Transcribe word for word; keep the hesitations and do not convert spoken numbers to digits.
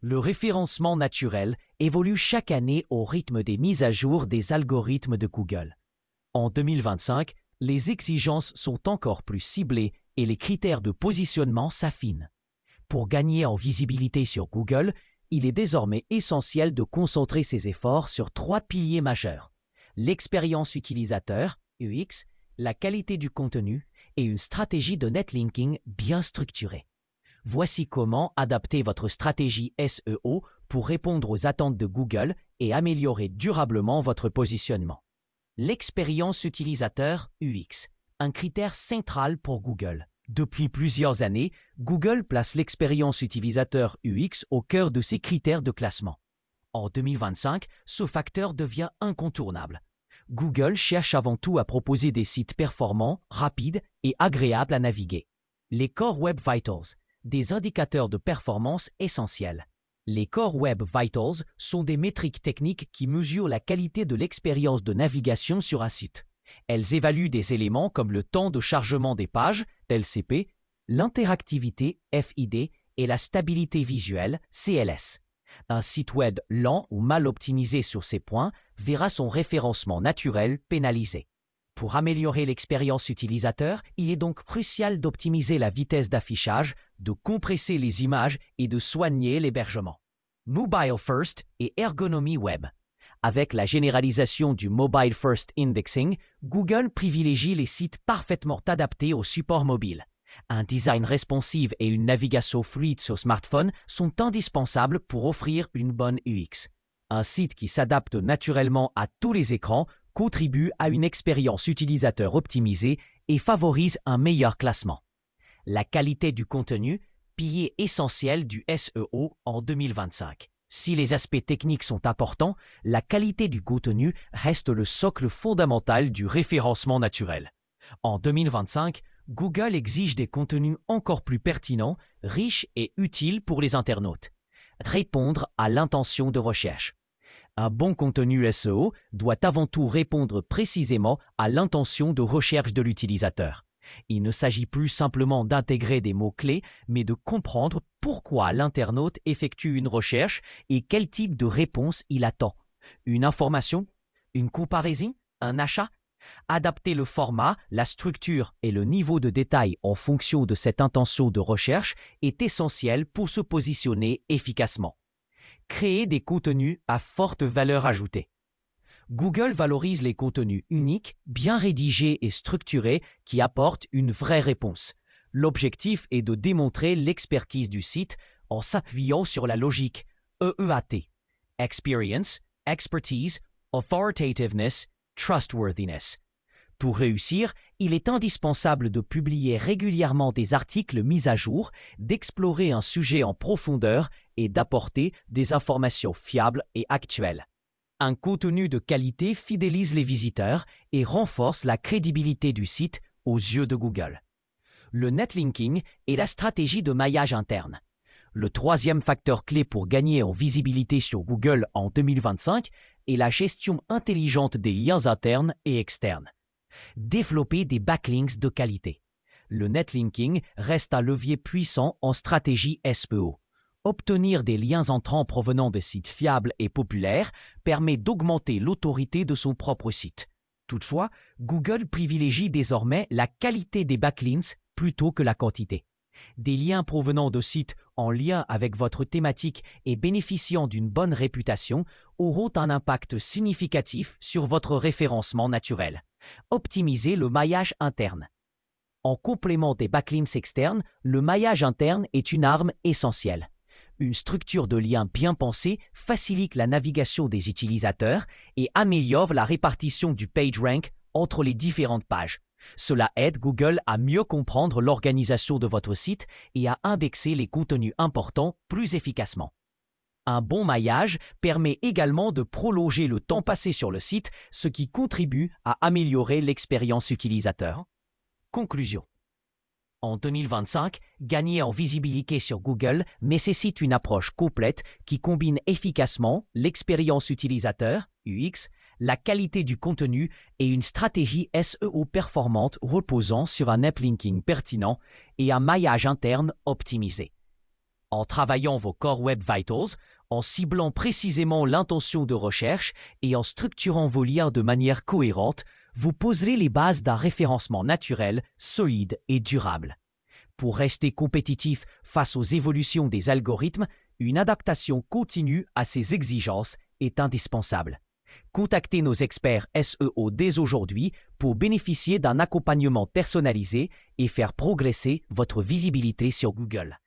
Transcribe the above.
Le référencement naturel évolue chaque année au rythme des mises à jour des algorithmes de Google. En deux mille vingt-cinq, les exigences sont encore plus ciblées et les critères de positionnement s'affinent. Pour gagner en visibilité sur Google, il est désormais essentiel de concentrer ses efforts sur trois piliers majeurs: l'expérience utilisateur, U X, la qualité du contenu et une stratégie de netlinking bien structurée. Voici comment adapter votre stratégie S E O pour répondre aux attentes de Google et améliorer durablement votre positionnement. L'expérience utilisateur U X, un critère central pour Google. Depuis plusieurs années, Google place l'expérience utilisateur U X au cœur de ses critères de classement. En deux mille vingt-cinq, ce facteur devient incontournable. Google cherche avant tout à proposer des sites performants, rapides et agréables à naviguer. Les Core Web Vitals, des indicateurs de performance essentiels. Les Core Web Vitals sont des métriques techniques qui mesurent la qualité de l'expérience de navigation sur un site. Elles évaluent des éléments comme le temps de chargement des pages, L C P, l'interactivité, F I D, et la stabilité visuelle, C L S. Un site web lent ou mal optimisé sur ces points verra son référencement naturel pénalisé. Pour améliorer l'expérience utilisateur, il est donc crucial d'optimiser la vitesse d'affichage, de compresser les images et de soigner l'hébergement. Mobile First et ergonomie web. Avec la généralisation du Mobile First Indexing, Google privilégie les sites parfaitement adaptés au support mobile. Un design responsive et une navigation fluide sur smartphone sont indispensables pour offrir une bonne U X. Un site qui s'adapte naturellement à tous les écrans contribue à une expérience utilisateur optimisée et favorise un meilleur classement. La qualité du contenu, pilier essentiel du S E O en deux mille vingt-cinq. Si les aspects techniques sont importants, la qualité du contenu reste le socle fondamental du référencement naturel. En deux mille vingt-cinq, Google exige des contenus encore plus pertinents, riches et utiles pour les internautes. Répondre à l'intention de recherche. Un bon contenu S E O doit avant tout répondre précisément à l'intention de recherche de l'utilisateur. Il ne s'agit plus simplement d'intégrer des mots-clés, mais de comprendre pourquoi l'internaute effectue une recherche et quel type de réponse il attend. Une information? Une comparaison? Un achat? Adapter le format, la structure et le niveau de détail en fonction de cette intention de recherche est essentiel pour se positionner efficacement. Créer des contenus à forte valeur ajoutée. Google valorise les contenus uniques, bien rédigés et structurés qui apportent une vraie réponse. L'objectif est de démontrer l'expertise du site en s'appuyant sur la logique E E A T. Experience, Expertise, Authoritativeness, Trustworthiness. Pour réussir, il est indispensable de publier régulièrement des articles mis à jour, d'explorer un sujet en profondeur et d'apporter des informations fiables et actuelles. Un contenu de qualité fidélise les visiteurs et renforce la crédibilité du site aux yeux de Google. Le netlinking est la stratégie de maillage interne. Le troisième facteur clé pour gagner en visibilité sur Google en deux mille vingt-cinq est la gestion intelligente des liens internes et externes. Développer des backlinks de qualité. Le netlinking reste un levier puissant en stratégie S E O. Obtenir des liens entrants provenant de sites fiables et populaires permet d'augmenter l'autorité de son propre site. Toutefois, Google privilégie désormais la qualité des backlinks plutôt que la quantité. Des liens provenant de sites en lien avec votre thématique et bénéficiant d'une bonne réputation auront un impact significatif sur votre référencement naturel. Optimisez le maillage interne. En complément des backlinks externes, le maillage interne est une arme essentielle. Une structure de liens bien pensée facilite la navigation des utilisateurs et améliore la répartition du PageRank entre les différentes pages. Cela aide Google à mieux comprendre l'organisation de votre site et à indexer les contenus importants plus efficacement. Un bon maillage permet également de prolonger le temps passé sur le site, ce qui contribue à améliorer l'expérience utilisateur. Conclusion. En deux mille vingt-cinq, gagner en visibilité sur Google nécessite une approche complète qui combine efficacement l'expérience utilisateur, U X, la qualité du contenu et une stratégie S E O performante reposant sur un netlinking pertinent et un maillage interne optimisé. En travaillant vos Core Web Vitals, en ciblant précisément l'intention de recherche et en structurant vos liens de manière cohérente, vous poserez les bases d'un référencement naturel, solide et durable. Pour rester compétitif face aux évolutions des algorithmes, une adaptation continue à ces exigences est indispensable. Contactez nos experts S E O dès aujourd'hui pour bénéficier d'un accompagnement personnalisé et faire progresser votre visibilité sur Google.